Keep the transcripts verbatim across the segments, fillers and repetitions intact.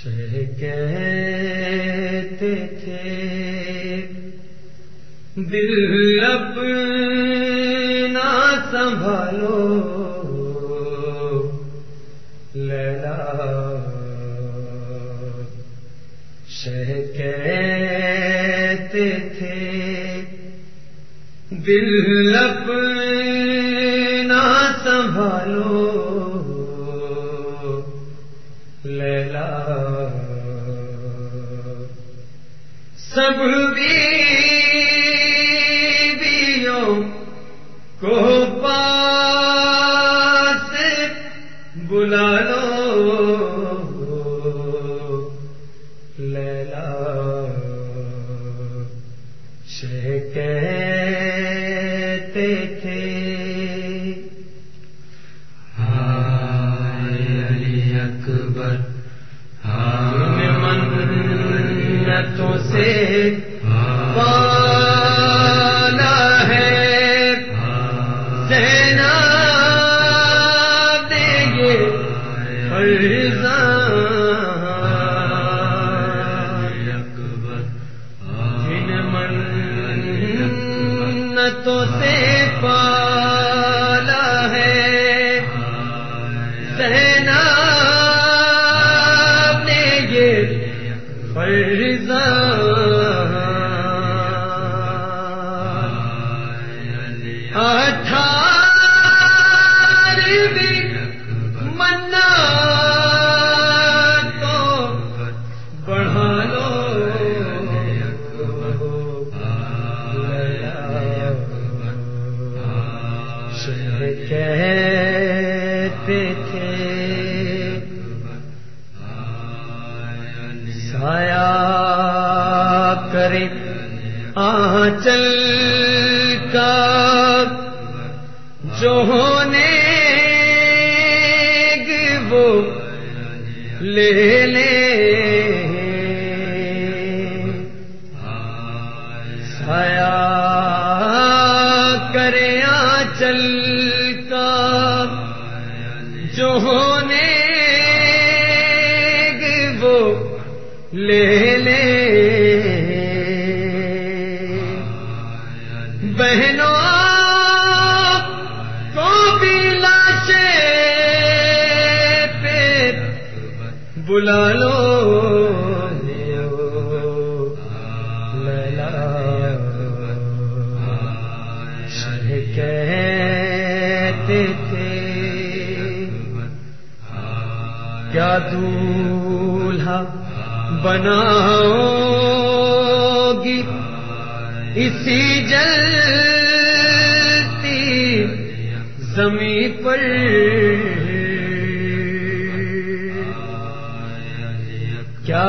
شہ کہتے تھے دل اپنا سنبھالو لیلا، شہ کہتے تھے دل اپنا سنبھالو لیلا، سب بیویوں کو پاس بلا لو لیلا، شہ کہتے تھے ہائے علی اکبر منتوں سے پالا ہے زینب نے یہ فرزند، جن منتوں سے پالا ہے زینب نے یہ فرزند، اٹھارہویں منت تو بڑھا لو شہ کہتے تھے سایہ کرے آنچل کا جو ہونے گی وہ لے لے، سایہ کرے آنچل کا جو ہونے گی وہ لے لے، بہنوں کو بھی لاشے پہ بلا لو لیلا، شہ کہتے تھے کیا دولہا بناؤ گی اسی جلتی زمین پر، کیا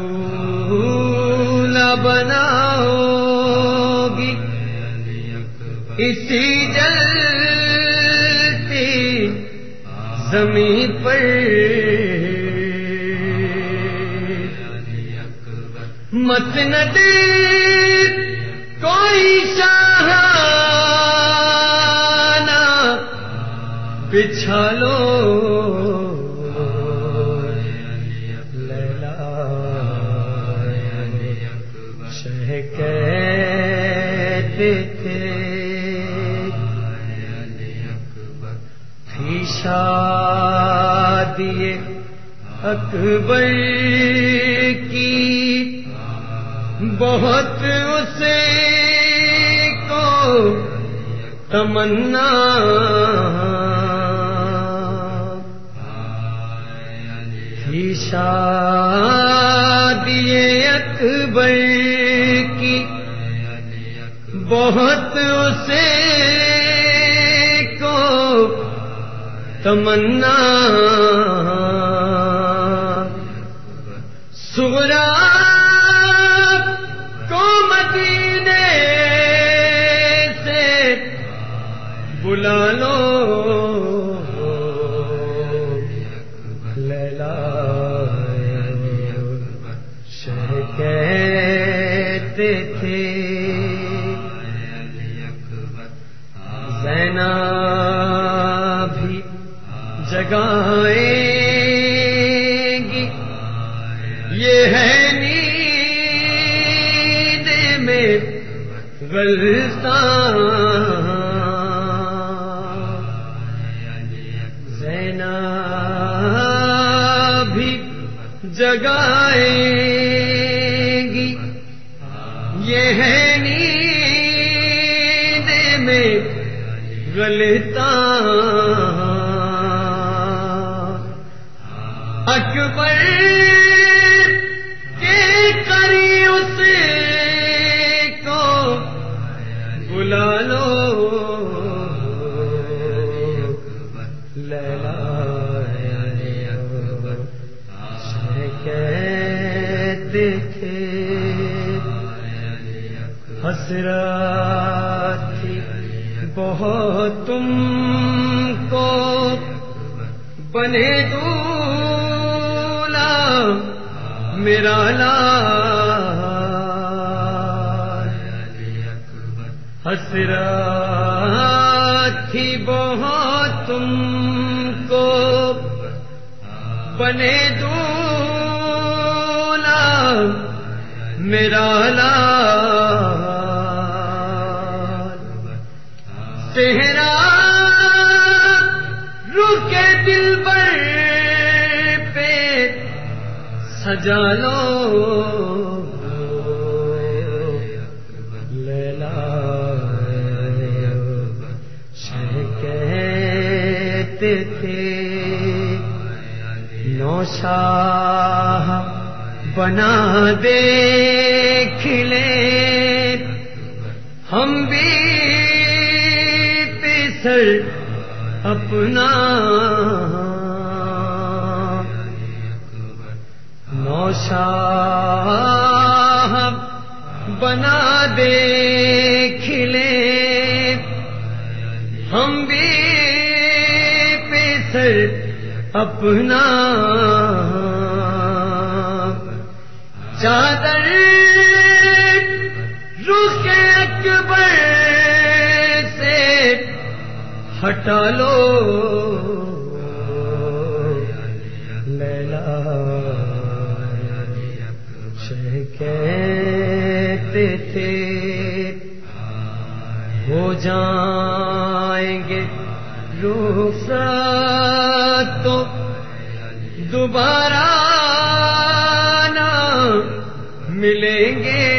دولہا بناؤ گی اسی جلتی زمین پر، مسند کوئی شاہانہ بچھا لو لیلا، شہ کہتے تھے تھی شادی اکبر کی بہت اسے کو تمنا، تھی شادی اکبر کی بہت اسے کو تمنا، سغرا بلا لو لیلا، شہ کہتے تھے زینب بھی جگائیں گی یہ ہے نیند میں غلطاں زینب بھی جگائے گی، یہ ہے نیند میں غلطاں اکبر کے کری اس کو بلا لو، لیلا کہتے تھے حسرت تھی بہت تم کو بنے دولا میرا لال، حسرت تھی بہت تم کو بنے دولا میرا لال، صحرا رکے دلبر پہ سجا لو، لیلا شہ کہتے تھے نوشاہ بنا دیکھ لے ہم بھی پیسر اپنا، نوشاہ بنا دیکھ لے ہم بھی پیسر اپنا، چادر رخ اکبر سے ہٹا لو، لیلا شہ کہتے تھے ہو جائیں گے رخصت تو دوبارہ نہ ملیں گے،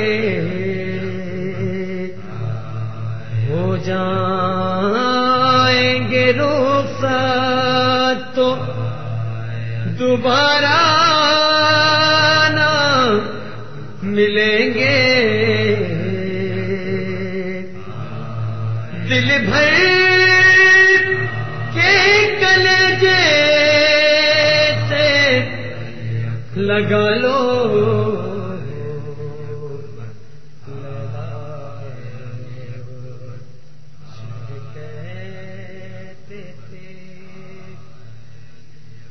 ہو جائیں گے رخصت تو دوبارہ نہ ملیں گے، دل بھر کے کلیجے سے لگا لو،